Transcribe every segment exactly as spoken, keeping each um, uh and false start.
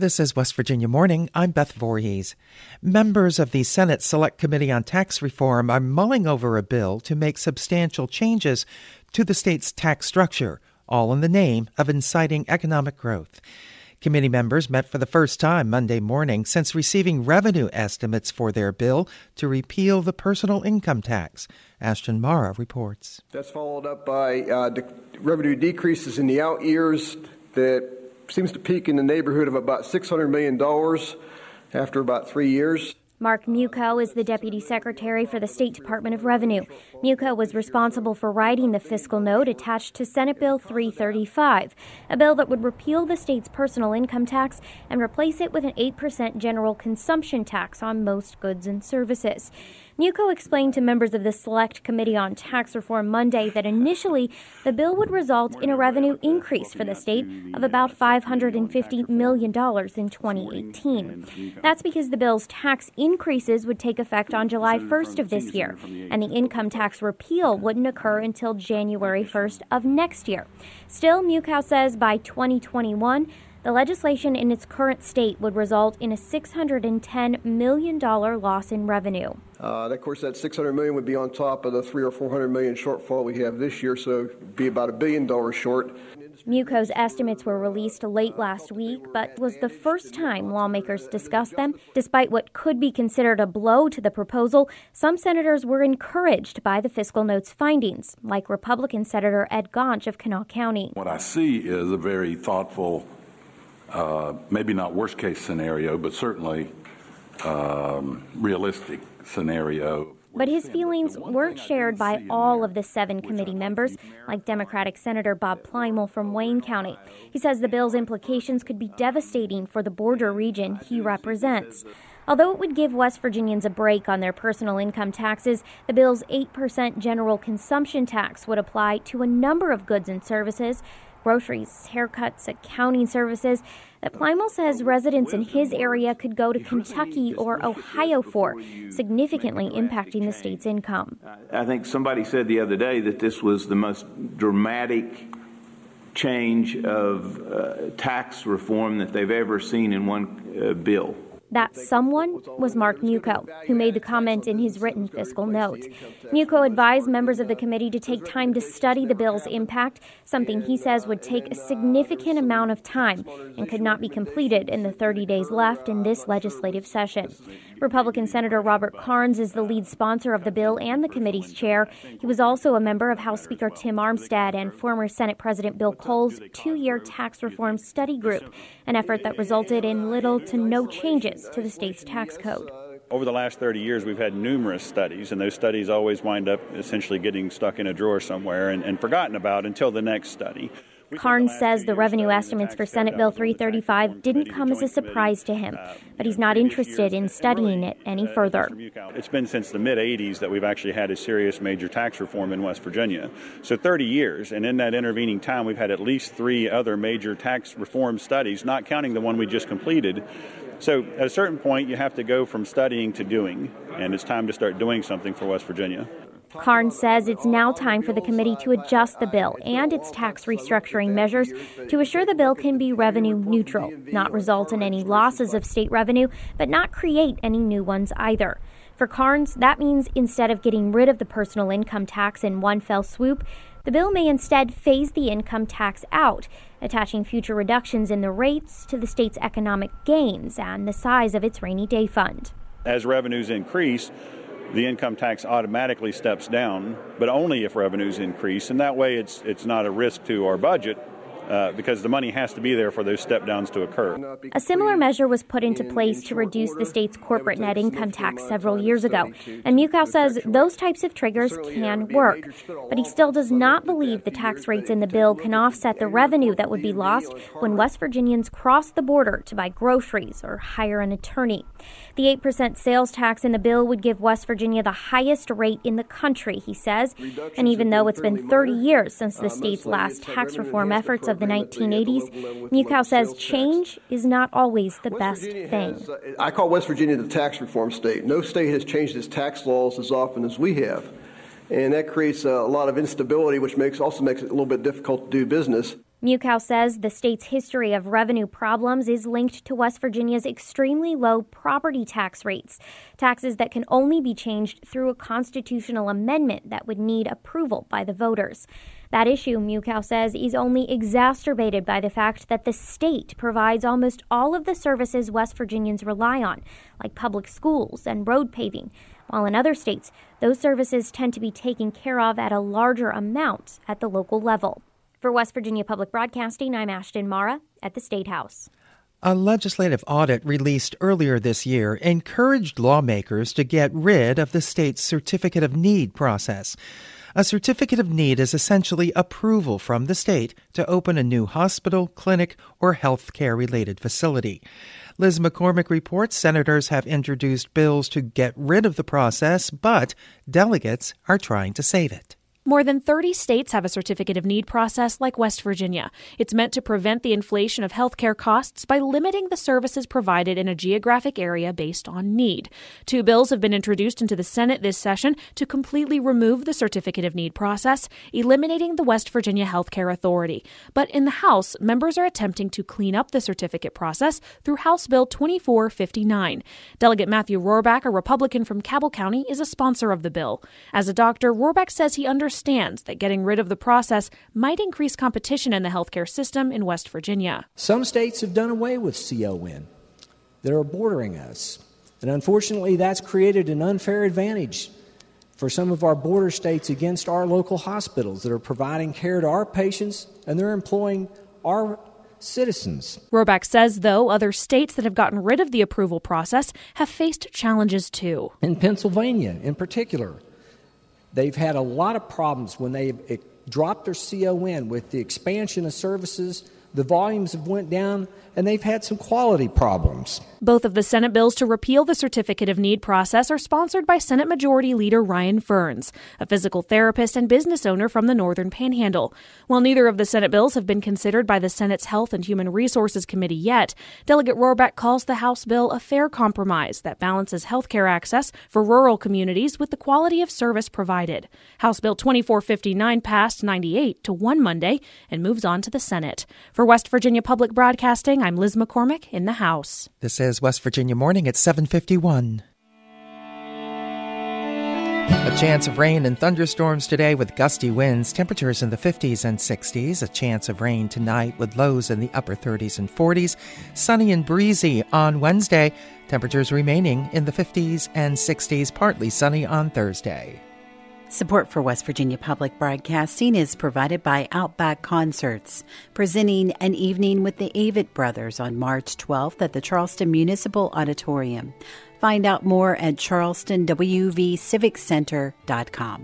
This is West Virginia Morning. I'm Beth Voorhees. Members of the Senate Select Committee on Tax Reform are mulling over a bill to make substantial changes to the state's tax structure, all in the name of inciting economic growth. Committee members met for the first time Monday morning since receiving revenue estimates for their bill to repeal the personal income tax. Ashton Mara reports. That's followed up by uh, de- revenue decreases in the out years that seems to peak in the neighborhood of about six hundred million dollars after about three years. Mark Muko is the Deputy Secretary for the State Department of Revenue. Muko was responsible for writing the fiscal note attached to Senate Bill three thirty-five, a bill that would repeal the state's personal income tax and replace it with an eight percent general consumption tax on most goods and services. Muko explained to members of the Select Committee on Tax Reform Monday that initially the bill would result in a revenue increase for the state of about five hundred fifty million dollars in twenty eighteen. That's because the bill's tax increases would take effect on July first of this year, and the income tax repeal wouldn't occur until January first of next year. Still, Muko says by twenty twenty-one, the legislation in its current state would result in a six hundred ten million dollars loss in revenue. Uh, of course, that six hundred million dollars would be on top of the three or four hundred million dollars shortfall we have this year, so it'd be about a billion dollars short. Muko's estimates were released late last week, but was the first time lawmakers discussed them. Despite what could be considered a blow to the proposal, some senators were encouraged by the fiscal note's findings, like Republican Senator Ed Gaunch of Kanawha County. What I see is a very thoughtful, uh, maybe not worst-case scenario, but certainly um, realistic scenario. But his feelings weren't shared by all of the seven committee members, like Democratic Senator Bob Plymel from Wayne County. He says the bill's implications could be devastating for the border region he represents. Although it would give West Virginians a break on their personal income taxes, the bill's eight percent general consumption tax would apply to a number of goods and services, groceries, haircuts, accounting services, that Plymel says residents in his area could go to Kentucky or Ohio for, significantly impacting the state's income. I think somebody said the other day that this was the most dramatic change of uh, tax reform that they've ever seen in one uh, bill. That someone was Mark Muko, who made the comment in his written fiscal note. Muko advised members of the committee to take time to study the bill's impact, something he says would take a significant amount of time and could not be completed in the thirty days left in this legislative session. Republican Senator Robert Karnes is the lead sponsor of the bill and the committee's chair. He was also a member of House Speaker Tim Armstead and former Senate President Bill Cole's two-year tax reform study group, an effort that resulted in little to no changes to the state's tax code. Over the last thirty years, we've had numerous studies, and those studies always wind up essentially getting stuck in a drawer somewhere and, and forgotten about until the next study. Karnes says the revenue estimates for Senate Bill three thirty-five didn't come as a surprise to him, but he's not interested in studying it any further. It's been since the mid-eighties that we've actually had a serious major tax reform in West Virginia. So thirty years, and in that intervening time, we've had at least three other major tax reform studies, not counting the one we just completed. So at a certain point, you have to go from studying to doing, and it's time to start doing something for West Virginia. Karnes says it's now time for the committee to adjust the bill and its tax restructuring measures to assure the bill can be revenue neutral, not result in any losses of state revenue, but not create any new ones either. For Karnes, that means instead of getting rid of the personal income tax in one fell swoop, the bill may instead phase the income tax out, attaching future reductions in the rates to the state's economic gains and the size of its rainy day fund. As revenues increase, the income tax automatically steps down, but only if revenues increase, and that way it's it's not a risk to our budget uh, because the money has to be there for those step downs to occur. A similar measure was put into place to reduce the state's corporate net income tax several years ago, and Muko says those types of triggers can work, but he still does not believe the tax rates in the bill can offset the revenue that would be lost when West Virginians cross the border to buy groceries or hire an attorney. The eight percent sales tax in the bill would give West Virginia the highest rate in the country, he says. And even though it's been thirty years since the state's last tax reform efforts of the nineteen eighties, Muko says change is not always the best thing. I call West Virginia the tax reform state. No state has changed its tax laws as often as we have. And that creates a lot of instability, which makes also makes it a little bit difficult to do business. Mucow says the state's history of revenue problems is linked to West Virginia's extremely low property tax rates, taxes that can only be changed through a constitutional amendment that would need approval by the voters. That issue, Mucow says, is only exacerbated by the fact that the state provides almost all of the services West Virginians rely on, like public schools and road paving, while in other states, those services tend to be taken care of at a larger amount at the local level. For West Virginia Public Broadcasting, I'm Ashton Mara at the State House. A legislative audit released earlier this year encouraged lawmakers to get rid of the state's Certificate of Need process. A Certificate of Need is essentially approval from the state to open a new hospital, clinic, or health care-related facility. Liz McCormick reports senators have introduced bills to get rid of the process, but delegates are trying to save it. More than thirty states have a Certificate of Need process like West Virginia. It's meant to prevent the inflation of healthcare costs by limiting the services provided in a geographic area based on need. Two bills have been introduced into the Senate this session to completely remove the Certificate of Need process, eliminating the West Virginia Healthcare Authority. But in the House, members are attempting to clean up the certificate process through House Bill twenty-four fifty-nine. Delegate Matthew Rohrbach, a Republican from Cabell County, is a sponsor of the bill. As a doctor, Rohrbach says he understands understands that getting rid of the process might increase competition in the healthcare system in West Virginia. Some states have done away with C O N that are bordering us. And unfortunately, that's created an unfair advantage for some of our border states against our local hospitals that are providing care to our patients, and they're employing our citizens. Rohrbach says, though, other states that have gotten rid of the approval process have faced challenges too. In Pennsylvania, in particular, they've had a lot of problems when they dropped their C O N with the expansion of services. The volumes have went down, and they've had some quality problems. Both of the Senate bills to repeal the Certificate of Need process are sponsored by Senate Majority Leader Ryan Ferns, a physical therapist and business owner from the Northern Panhandle. While neither of the Senate bills have been considered by the Senate's Health and Human Resources Committee yet, Delegate Rohrbach calls the House bill a fair compromise that balances health care access for rural communities with the quality of service provided. House Bill twenty-four fifty-nine passed ninety-eight to one Monday and moves on to the Senate. For West Virginia Public Broadcasting, I'm Liz McCormick in the House. This is West Virginia Morning at seven fifty-one. A chance of rain and thunderstorms today with gusty winds, temperatures in the fifties and sixties. A chance of rain tonight with lows in the upper thirties and forties. Sunny and breezy on Wednesday. Temperatures remaining in the fifties and sixties, partly sunny on Thursday. Support for West Virginia Public Broadcasting is provided by Outback Concerts, presenting an evening with the Avett Brothers on March twelfth at the Charleston Municipal Auditorium. Find out more at charleston w v civic center dot com.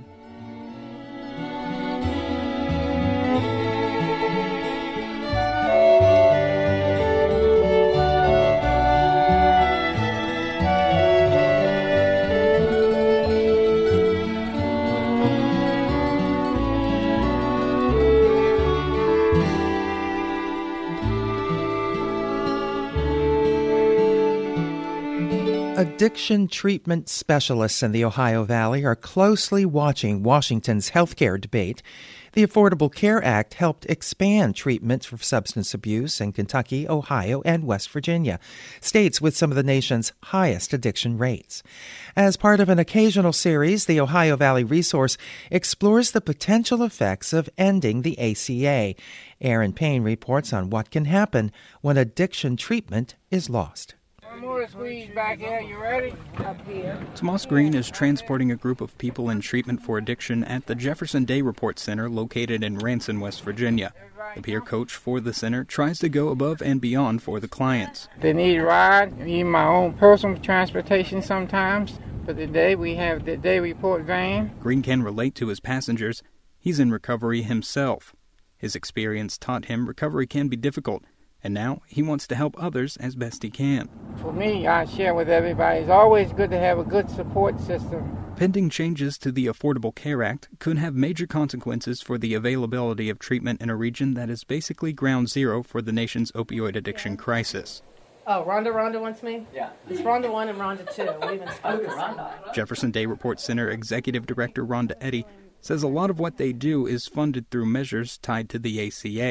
Addiction treatment specialists in the Ohio Valley are closely watching Washington's healthcare debate. The Affordable Care Act helped expand treatments for substance abuse in Kentucky, Ohio, and West Virginia, states with some of the nation's highest addiction rates. As part of an occasional series, the Ohio Valley Resource explores the potential effects of ending the A C A. Aaron Payne reports on what can happen when addiction treatment is lost. More squeeze back here. You ready? Up here. Tomas Green is transporting a group of people in treatment for addiction at the Jefferson Day Report Center located in Ranson, West Virginia. The peer coach for the center tries to go above and beyond for the clients. They need a ride, need my own personal transportation sometimes. But today we have the Day Report van. Green can relate to his passengers. He's in recovery himself. His experience taught him recovery can be difficult, and now he wants to help others as best he can. For me, I share with everybody, it's always good to have a good support system. Pending changes to the Affordable Care Act could have major consequences for the availability of treatment in a region that is basically ground zero for the nation's opioid addiction crisis. Oh, Rhonda, Rhonda wants me? Yeah. It's Rhonda one and Rhonda two. We even spoke to Rhonda. Jefferson Day Report Center Executive Director Rhonda Eddy says a lot of what they do is funded through measures tied to the A C A,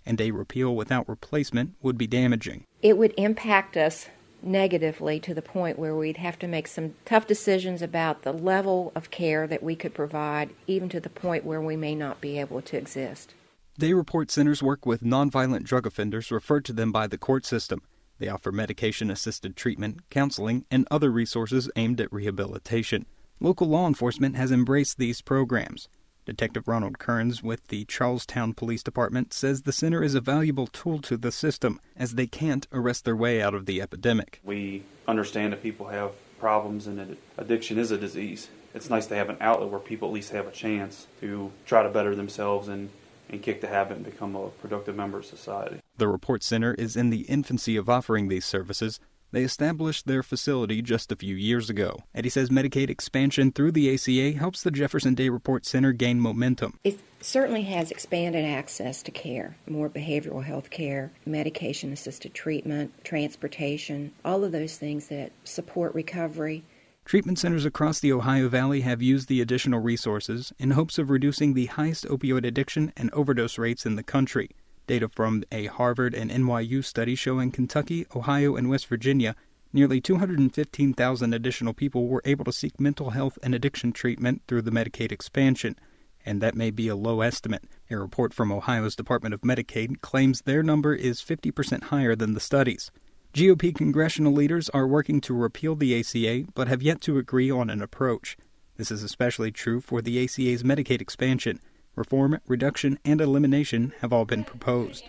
and a repeal without replacement would be damaging. It would impact us negatively to the point where we'd have to make some tough decisions about the level of care that we could provide, even to the point where we may not be able to exist. Day report centers work with nonviolent drug offenders referred to them by the court system. They offer medication-assisted treatment, counseling, and other resources aimed at rehabilitation. Local law enforcement has embraced these programs. Detective Ronald Kearns with the Charlestown Police Department says the center is a valuable tool to the system, as they can't arrest their way out of the epidemic. We understand that people have problems and that addiction is a disease. It's nice to have an outlet where people at least have a chance to try to better themselves and, and kick the habit and become a productive member of society. The Report Center is in the infancy of offering these services. They established their facility just a few years ago. Eddie says Medicaid expansion through the A C A helps the Jefferson Day Report Center gain momentum. It certainly has expanded access to care, more behavioral health care, medication-assisted treatment, transportation, all of those things that support recovery. Treatment centers across the Ohio Valley have used the additional resources in hopes of reducing the highest opioid addiction and overdose rates in the country. Data from a Harvard and N Y U study show in Kentucky, Ohio, and West Virginia, nearly two hundred fifteen thousand additional people were able to seek mental health and addiction treatment through the Medicaid expansion. And that may be a low estimate. A report from Ohio's Department of Medicaid claims their number is fifty percent higher than the studies. G O P congressional leaders are working to repeal the A C A, but have yet to agree on an approach. This is especially true for the A C A's Medicaid expansion. Reform, reduction, and elimination have all been proposed.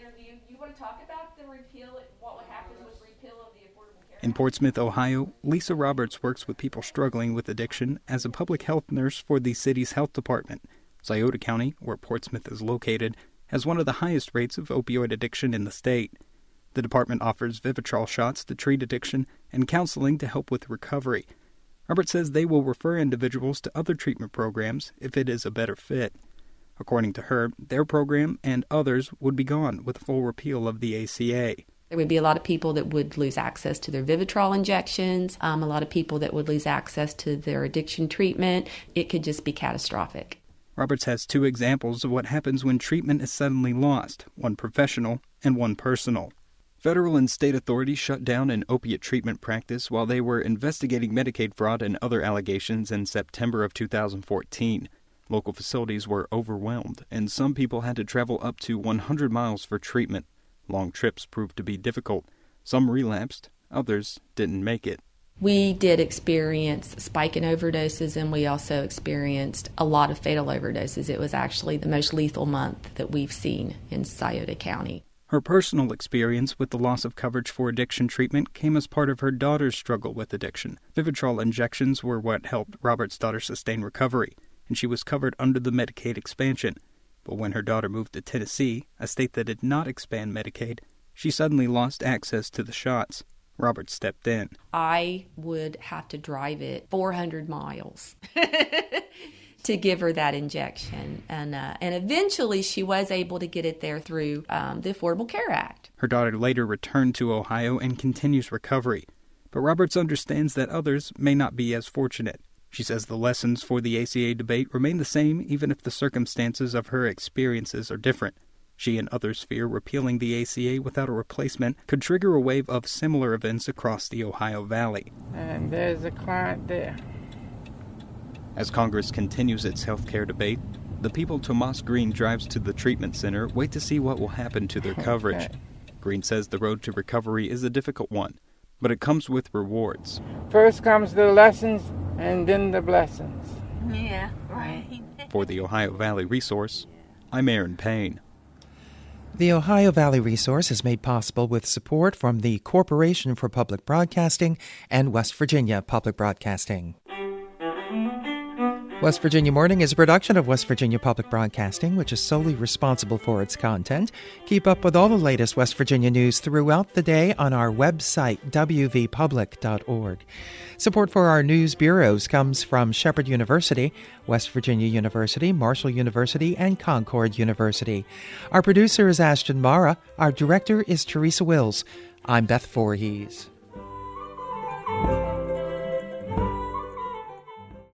In Portsmouth, Ohio, Lisa Roberts works with people struggling with addiction as a public health nurse for the city's health department. Scioto County, where Portsmouth is located, has one of the highest rates of opioid addiction in the state. The department offers Vivitrol shots to treat addiction and counseling to help with recovery. Roberts says they will refer individuals to other treatment programs if it is a better fit. According to her, their program and others would be gone with a full repeal of the A C A. There would be a lot of people that would lose access to their Vivitrol injections, um, a lot of people that would lose access to their addiction treatment. It could just be catastrophic. Roberts has two examples of what happens when treatment is suddenly lost, one professional and one personal. Federal and state authorities shut down an opiate treatment practice while they were investigating Medicaid fraud and other allegations in September of two thousand fourteen. Local facilities were overwhelmed, and some people had to travel up to one hundred miles for treatment. Long trips proved to be difficult. Some relapsed, others didn't make it. We did experience a spike in overdoses, and we also experienced a lot of fatal overdoses. It was actually the most lethal month that we've seen in Scioto County. Her personal experience with the loss of coverage for addiction treatment came as part of her daughter's struggle with addiction. Vivitrol injections were what helped Robert's daughter sustain recovery, and she was covered under the Medicaid expansion. But when her daughter moved to Tennessee, a state that did not expand Medicaid, she suddenly lost access to the shots. Robert stepped in. I would have to drive it four hundred miles to give her that injection. And uh, and eventually she was able to get it there through um, the Affordable Care Act. Her daughter later returned to Ohio and continues recovery. But Roberts understands that others may not be as fortunate. She says the lessons for the A C A debate remain the same even if the circumstances of her experiences are different. She and others fear repealing the A C A without a replacement could trigger a wave of similar events across the Ohio Valley. And there's a client there. As Congress continues its health care debate, the people Tomas Green drives to the treatment center wait to see what will happen to their coverage. Okay. Green says the road to recovery is a difficult one, but it comes with rewards. First comes the lessons and then the blessings. Yeah, right. For the Ohio Valley Resource, I'm Aaron Payne. The Ohio Valley Resource is made possible with support from the Corporation for Public Broadcasting and West Virginia Public Broadcasting. West Virginia Morning is a production of West Virginia Public Broadcasting, which is solely responsible for its content. Keep up with all the latest West Virginia news throughout the day on our website, w v public dot org. Support for our news bureaus comes from Shepherd University, West Virginia University, Marshall University, and Concord University. Our producer is Ashton Mara. Our director is Teresa Wills. I'm Beth Voorhees.